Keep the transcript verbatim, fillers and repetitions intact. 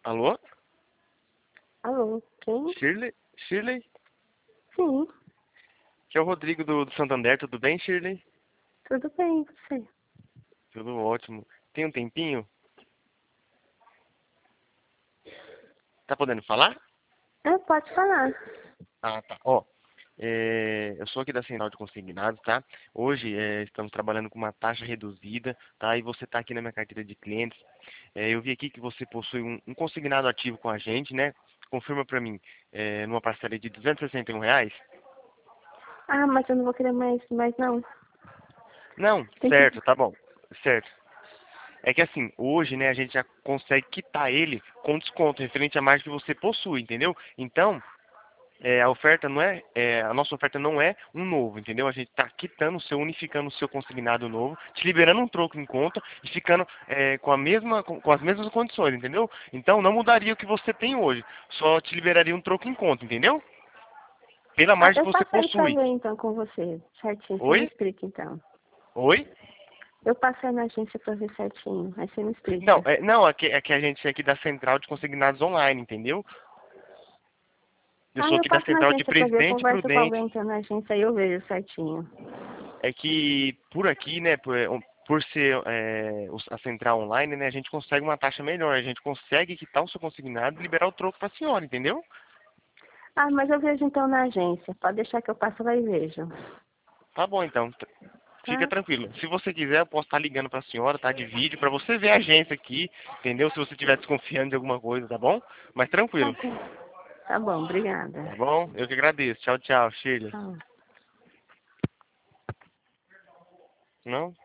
Alô? Alô, quem? Shirley? Shirley? Sim, Que é o Rodrigo do, do Santander, tudo bem, Shirley? tudo bem, e você? Tudo ótimo. Tem um tempinho? Tá podendo falar? É, pode falar. Ah, tá. Ó, é, eu sou aqui da Central de Consignados, tá? Hoje é, estamos trabalhando com uma taxa reduzida, tá? E você tá aqui na minha carteira de clientes. É, eu vi aqui que você possui um, um consignado ativo com a gente, né? Confirma pra mim, é, numa parcela de duzentos e sessenta e um reais? Ah, mas eu não vou querer mais, mais não. Não, Tem que... certo, tá bom. Certo. É que assim, hoje, né, a gente já consegue quitar ele com desconto referente à margem que você possui, entendeu? Então, é, a oferta não é, é, a nossa oferta não é um novo, entendeu? A gente está quitando o seu, unificando o seu consignado novo, te liberando um troco em conta e ficando é, com a mesma, com, com as mesmas condições, entendeu? Então não mudaria o que você tem hoje, só te liberaria um troco em conta, entendeu? Pela Ah, margem eu que você passo aí pra possui. ver então com você, certinho. Você me Oi? explica então. Oi? Eu passo aí na agência pra ver certinho, aí você me Não, explica. é, não, é que, é que a gente é aqui da Central de Consignados Online, entendeu? Eu Ah, sou eu aqui da passo na Central de agência pra ver, eu Presidente converso com Prudente. alguém então na agência aí eu vejo certinho. É que por aqui, né, por, por ser é, os- a Central Online, né, a gente consegue uma taxa melhor. A gente consegue quitar o seu consignado e liberar o troco para a senhora, entendeu? Ah, mas eu vejo então na agência. Pode deixar que eu passo lá e vejo. Tá bom, então. T- Fica Tá? tranquilo. Se você quiser, eu posso estar ligando para a senhora, tá? De vídeo, para você ver a agência aqui, entendeu? Se você estiver desconfiando de alguma coisa, tá bom? Mas Tá tranquilo, bom. Tá bom, tá obrigada. bom? Eu que agradeço. Tchau, tchau, Shirley. Tchau. Não?